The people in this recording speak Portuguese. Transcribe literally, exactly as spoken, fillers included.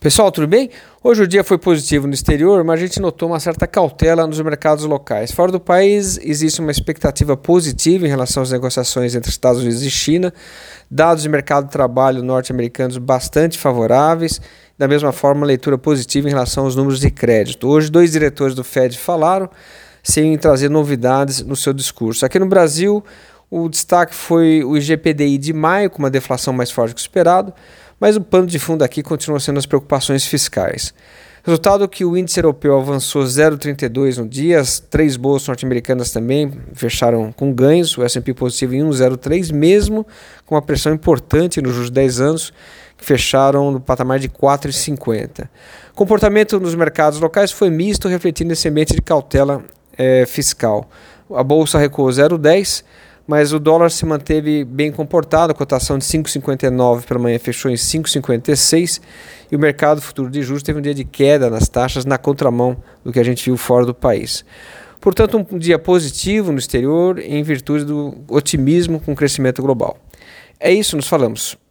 Pessoal, tudo bem? Hoje o dia foi positivo no exterior, mas a gente notou uma certa cautela nos mercados locais. Fora do país, existe uma expectativa positiva em relação às negociações entre Estados Unidos e China, dados de mercado de trabalho norte-americanos bastante favoráveis, da mesma forma, leitura positiva em relação aos números de crédito. Hoje, dois diretores do Fed falaram, sem trazer novidades no seu discurso. Aqui no Brasil, o destaque foi o I G P D I de maio, com uma deflação mais forte que o esperado, mas o pano de fundo aqui continua sendo as preocupações fiscais. Resultado que o índice europeu avançou zero vírgula trinta e dois no dia, as três bolsas norte-americanas também fecharam com ganhos, o S e P positivo em um vírgula zero três, mesmo com uma pressão importante nos juros de dez anos, que fecharam no patamar de quatro vírgula cinquenta. O comportamento nos mercados locais foi misto, refletindo esse ambiente de cautela é, fiscal. A bolsa recuou zero vírgula dez, mas o dólar se manteve bem comportado, a cotação de cinco vírgula cinquenta e nove pela manhã fechou em cinco vírgula cinquenta e seis e o mercado futuro de juros teve um dia de queda nas taxas na contramão do que a gente viu fora do país. Portanto, um dia positivo no exterior em virtude do otimismo com o crescimento global. É isso, nos falamos.